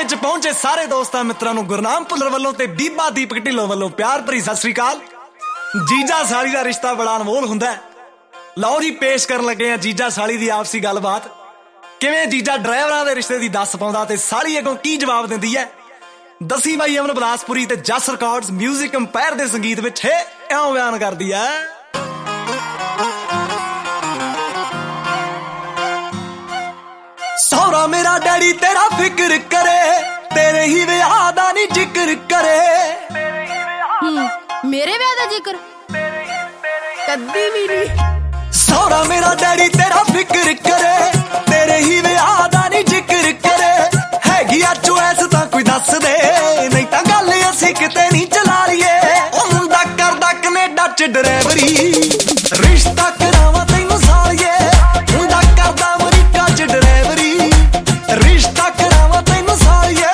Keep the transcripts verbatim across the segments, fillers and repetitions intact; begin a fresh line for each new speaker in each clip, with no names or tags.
ਵਿੱਚ ਪਹੁੰਚੇ ਸਾਰੇ ਦੋਸਤਾਂ ਮਿੱਤਰਾਂ ਨੂੰ ਗੁਰਨਾਮ ਭੁੱਲਰ ਵੱਲੋਂ ਤੇ ਬੀਬਾ ਦੀਪਕ ਢਿੱਲੋਂ ਵੱਲੋਂ ਪਿਆਰ ਭਰੀ ਸਤਿ ਸ੍ਰੀ ਅਕਾਲ। ਜੀਜਾ ਸਾਲੀ ਦਾ ਰਿਸ਼ਤਾ ਬੜਾ ਅਨਮੋਲ ਹੁੰਦਾ ਹੈ। ਲਓ ਜੀ ਪੇਸ਼ ਕਰਨ ਲੱਗੇ ਆ ਜੀਜਾ ਸਾਲੀ ਦੀ ਆਪਸੀ ਗੱਲਬਾਤ। ਕਿਵੇਂ ਜੀਜਾ ਡਰਾਈਵਰਾਂ ਦੇ ਰਿਸ਼ਤੇ ਦੀ ਦੱਸ ਪਾਉਂਦਾ ਤੇ ਸਾਲੀ ਅੱਗੋਂ ਕੀ ਜਵਾਬ ਦਿੰਦੀ ਹੈ। ਦਸੀ ਬਾਈ ਅਮਨ ਬਲਾਸਪੁਰੀ ਤੇ ਜਸ ਰਿਕਾਰਡਸ ਮਿਊਜ਼ਿਕ ਅੰਪਾਇਰ ਦੇ ਸੰਗੀਤ ਵਿੱਚ ਹੈ ਇਉਂ ਬਿਆਨ ਕਰਦੀ ਹੈ। ਸੌਰਾ ਮੇਰਾ ਡੈਡੀ ਤੇਰਾ ਫਿਕਰ ਕਰੇ, ਤੇਰੇ ਹੀ ਵਿਆਹ ਦਾ ਨੀ ਜ਼ਿਕਰ ਕਰੇ।
ਮੇਰੇ ਵਿਆਹ ਦਾ ਜ਼ਿਕਰ ਕਦੀ ਵੀ ਨਹੀਂ।
ਸੌਰਾ ਮੇਰਾ ਡੈਡੀ ਤੇਰਾ ਫਿਕਰ ਕਰੇ, ਤੇਰੇ ਹੀ ਵਿਆਹ ਦਾ ਨੀ ਜ਼ਿਕਰ ਕਰੇ। ਹੈਗੀ ਆ ਚੁਆਇਸ ਤਾਂ ਕੋਈ ਦੱਸ ਦੇ, ਨਹੀਂ ਤਾਂ ਗੱਲ ਅਸੀਂ ਕਿਤੇ ਨਹੀਂ ਚਲਾ ਲਈਏ। ਉਹ ਮੁੰਡਾ ਕਰਦਾ ਕਨੇਡਾ ਚ ਡਰਾਈਵਰੀ, ਰਿਸ਼ਤਾ ਕਰਾਵਾਂ ਤੈਨੂੰ ਸਾਲੀਏ। ਮੁੰਡਾ ਕਰਦਾ ਅਮਰੀਕਾ ਚ ਡਰਾਈਵਰੀ, ਰਿਸ਼ਤਾ ਕਰਾਵਾਂ ਤੈਨੂੰ ਸਾਲੀਏ।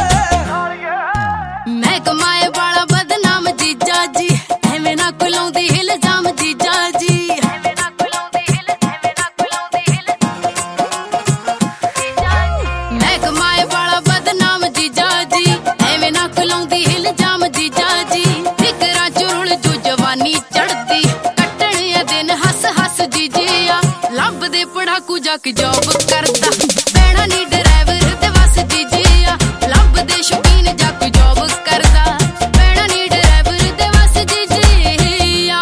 ਮੈਂ ਕਮਾਏ ਵਾਲਾ ਬਦਨਾਮ ਜੀਜਾ ਜੀ, ਐਵੇਂ ਨਾ ਕੁਲਾਉਂਦੀ ਇਲਜ਼ਾਮ ਜੀਜਾ ਜੀ। ਮੈਂ ਕਮਾਏ ਵਾਲਾ ਬਦਨਾਮ ਜੀਜਾ ਜੀ, ਐਵੇਂ ਨਾ ਕੁਲਾਉਂਦੀ ਇਲਜ਼ਾਮ ਜੀਜਾ ਜੀ। ਫਿਕਰਾਂ ਚ ਰੁਲ ਜੂ ਜਵਾਨੀ ਚੜਦੀ, ਕੱਟਣ ਆ ਦਿਨ ਹੱਸ ਹੱਸ ਜੀਜਿਆ। ਲੱਭਦੇ ਪੜਾਕੂ ਜਾ ਕੇ ਜੋਬ ਕਰਦਾ, ਪੈਣਾ ਨੀ ਡਰਾਈਵਰ ਤੇ ਵਸ ਜੀਜਿਆ। ਲੱਭਦੇ ਸ਼ੌਕੀਨ ਜਾ ਕੇ ਜੋਬ ਕਰਦਾ, ਪੈਣਾ ਨੀ ਡਰਾਈਵਰ ਤੇ ਵਸ ਜੀਜਿਆ।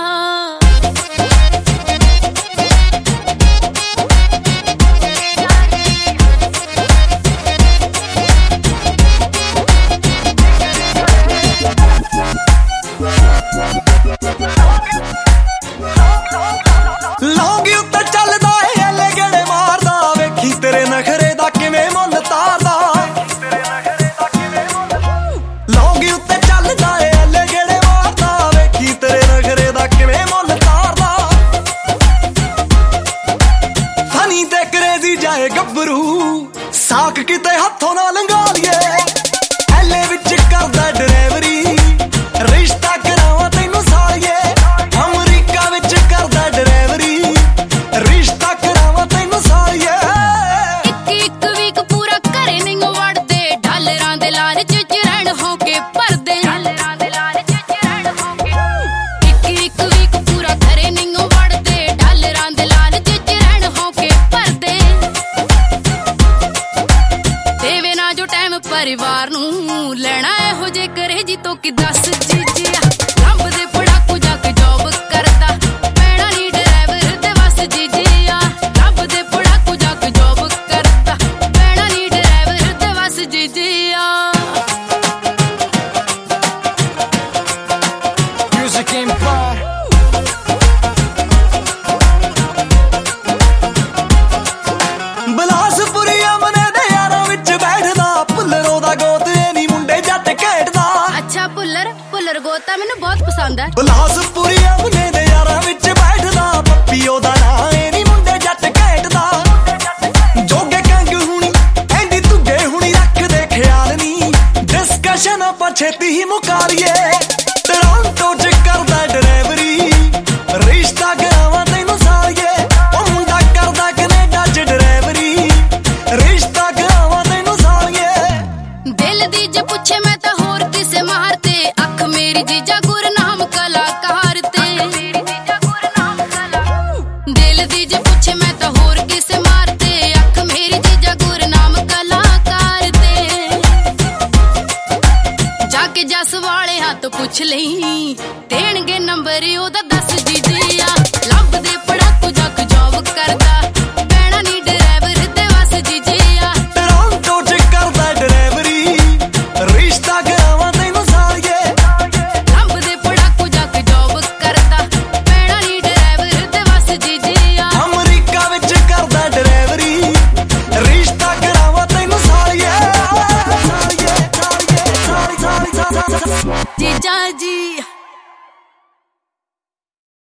ਲੌਂਗੀ ਉੱਤੇ ਚੱਲਦਾ ਏ ਐਲੇ ਗੇੜੇ ਮਾਰਦਾ, ਵੇਖੀ ਤੇਰੇ ਨਖਰੇ ਦਾ ਕਿਵੇਂ ਮੁੱਲ ਤਾਰਦਾ। ਲੌਂਗੀ ਉੱਤੇ ਚੱਲਦਾ ਏ ਐਲੇ ਗੇੜੇ ਮਾਰਦਾ, ਵੇਖੀ ਤੇਰੇ ਨਖਰੇ ਦਾ ਕਿਵੇਂ ਮੁੱਲ ਤਾਰਦਾ। ਫਨੀ ਤੇ ਕਰੇਜ਼ੀ ਜਾਏ ਗੱਭਰੂ, ਸਾਕ ਕਿਤੇ ਹੱਥੋਂ ਨਾ ਲੰਘਾ ਲਈਏ। ਐਲੇ ਵਿੱਚ ਕਰਦਾ ਡਰਾਈਵਰੀ, ਰਿਸ਼ਤਾ ਕਰਾਵਾਂ ਤੈਨੂੰ ਸਾਲੀਏ। ਅਮਰੀਕਾ ਵਿੱਚ ਕਰਦਾ ਡਰਾਈਵਰੀ, ਰਿਸ਼ਤਾ ਕਰਾਵਾਂ ਤੈਨੂੰ ਸਾਲੀਏ।
ਇੱਕ ਇੱਕ ਵੀਕ ਪੂਰਾ ਘਰੇ ਨਹੀਂ ਵੜਦੇ, ਡਾਲਰਾਂ ਦੇ ਲਾਲਚ ਚ ਰਹਿਣ ਹੋ ਕੇ ਭਰਦੇ। ਇੱਕ ਇੱਕ ਵੀਕ ਪੂਰਾ ਘਰੇ ਨਹੀਂ ਵੜਦੇ, ਡਾਲਰਾਂ ਦੇ ਲਾਲਚ ਚ ਰਹਿਣ ਹੋ ਕੇ ਭਰਦੇ। ਦੇਵੇ ਨਾ ਜੋ ਟਾਈਮ ਪਰਿਵਾਰ ਨੂੰ, ਲੈਣਾ ਇਹੋ ਜੇ ਕਰੇ ਜੀ ਤੋਂ ਕਿ ਦੱਸ ਜੀਜਿਆ। ਲੱਭਦੇ ਪੜਾਕੂ ਜਾ ਕੇ ਜੋਬ ਕਰਦਾ, ਪੈਣਾ ਨੀ ਡਰਾਈਵਰ ਤੇ ਵਸ ਜੀਜਿਆ। ਲੱਭਦੇ ਪੜਾਕੂ ਜਾ ਕੇ ਜੋਬ ਕਰਦਾ, ਪੈਣਾ ਨੀ ਡਰਾਈਵਰ ਤੇ ਵਸ ਜੀਜਿਆ।
Music Empire ਬਲਾਸਪੁਰੀ ਅਮਨੇ ਦੇ ਯਾਰਾਂ ਵਿੱਚ ਬੈਠਦਾ, ਭੁੱਲਰੋਂ ਦਾ ਗੋਤ ਇਹ ਨੀ ਮੁੰਡੇ ਜੱਟ ਘੇਟਦਾ।
ਅੱਛਾ ਭੁੱਲਰ ਭੁੱਲਰ ਗੋਤਾ ਮੈਨੂੰ ਬਹੁਤ ਪਸੰਦ ਹੈ।
ਬਲਾਸਪੁਰੀ ਅਮਨੇ ਦੇ ਯਾਰਾਂ ਵਿੱਚ ਬੈਠਦਾ, ਪੱਪੀ ਉਹਦਾ ਨਾਂ ਇਹ ਨੀ ਮੁੰਡੇ ਜੱਟ ਘੇਟਦਾ। ਜੋਗੇ ਕੰਗ ਹੁਣੀ ਐਂਡੀ ਤੁਗੇ ਹੁਣੀ ਰੱਖਦੇ ਖਿਆਲ ਨੀ, ਡਿਸਕਸ਼ਨ ਆਪਾਂ ਛੇਤੀ ਹੀ ਮੁਕਾ ਲਈਏ। ਟੋਰਾਂਟੋ ਚ ਕਰਦਾ ਡਰਾਈਵਰੀ, ਰਿਸ਼ਤਾ ਕਰਾਵਾਂ ਤੈਨੂੰ ਸਾਲੀਏ। ਉਹ ਮੁੰਡਾ ਕਰਦਾ ਕਨੇਡਾ ਚ ਡਰਾਈਵਰੀ, ਰਿਸ਼ਤਾ ਕਰਾਵਾਂ ਤੈਨੂੰ ਸਾਲੀਏ।
ਦਿਲ ਦੀ ਜੇ ਪੁੱਛੇ ਮੈਂ ਤਾਂ ਹੋਰ ਕਿਸੇ ਮਾਰ ਤੇ, ਅੱਖ ਮੇਰੀ ਜੀਜਾ ਗੁਰਨਾਮ ਕਲਾਕਾਰ ਤੇ। ਦਿਲ ਦੀ ਜੇ ਪੁੱਛੇ ਮੈਂ ਤਾਂ ਹੋਰ ਕਿਸੇ ਮਾਰ ਤੇ, ਅੱਖ ਮੇਰੀ ਜੀਜਾ ਗੁਰਨਾਮ ਕਲਾਕਾਰ ਤੇ। ਜਾ ਕੇ ਜਸ ਵਾਲੇ ਹੱਥ ਪੁੱਛ ਲਈ,